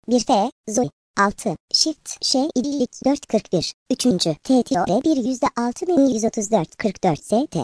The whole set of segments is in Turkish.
1 F, Zoe. 6, Shift, Ş, İdillik 441. 3. TTO 1 %6134 44 ST.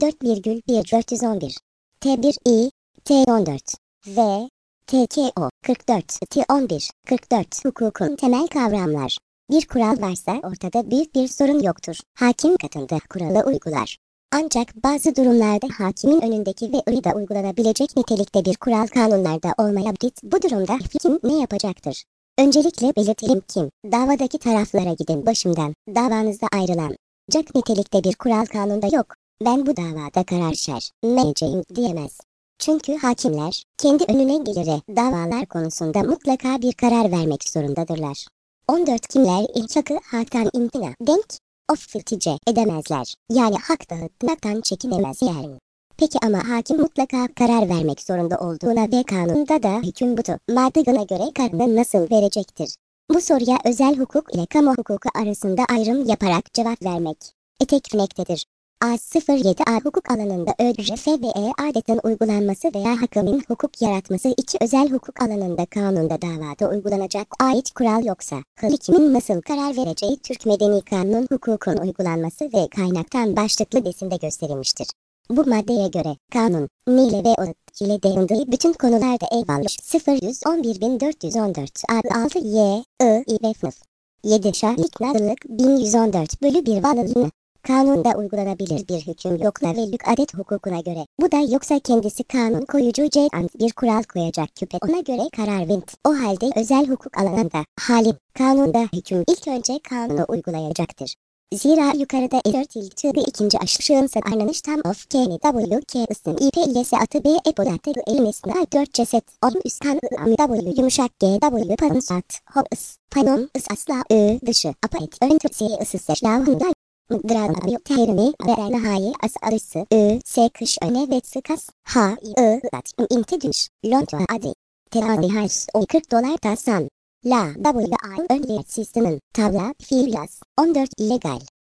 4,1411. T1 I, T14. V, TKO 44 T11 44 hukukun temel kavramlar. Bir kural varsa ortada büyük bir sorun yoktur. Hakim katında kuralı uygular. Ancak bazı durumlarda hakimin önündeki ve ıyıda uygulanabilecek nitelikte bir kural kanunlarda olmayabilir. Bu durumda kim ne yapacaktır? Öncelikle belirtelim kim? Davadaki taraflara gidin başımdan. Davanızda ayrılan. Ancak nitelikte bir kural kanunda yok. Ben bu davada karar vermeyeceğim diyemez. Çünkü hakimler kendi önüne gelire davalar konusunda mutlaka bir karar vermek zorundadırlar. 14 kimler ilk hakkı haktan imtina denk of iltice edemezler. Yani hak dağıtmaktan çekinemez yani. Peki ama hakim mutlaka karar vermek zorunda olduğuna ve kanunda da hüküm budur. Maddına göre kararını nasıl verecektir? Bu soruya özel hukuk ile kamu hukuku arasında ayrım yaparak cevap vermek gerekmektedir. A07A hukuk alanında ÖRF ve adetin uygulanması veya hakkın hukuk yaratması içi özel hukuk alanında kanunda davada uygulanacak ait kural yoksa, hakimin nasıl karar vereceği Türk Medeni Kanun hukukun uygulanması ve kaynaktan başlıklı besinde gösterilmiştir. Bu maddeye göre kanun, ile ve o ile değindiği bütün konularda eyvallah 011414 6 Y, I ve FNF. 7 Şahit Nadılık 1114 bölü 1 valılığına. Kanunda uygulanabilir bir hüküm yoksa ve adet hukukuna göre. Bu da yoksa kendisi kanun koyucu bir kural koyacak küpe. Ona göre karar vint. O halde özel hukuk alanında halim kanunda hüküm ilk önce kanunu uygulayacaktır. Zira yukarıda 4 ilçe ikinci aşığın anlanış tam of KNW K ısın IPS atı B epodatı elimesine 4 ceset 10 üst kan W yumuşak GW pansat hop ıs panon ıs asla dışı apayet ön tütsiye ısısı lavhında Drama tehrimi ve nihai as arısı s kış öne ve sıkas ha at intedüş lonto adi terazi haş o $40 tasan la W ön sisteminin tabla fiil yaz 14 illegal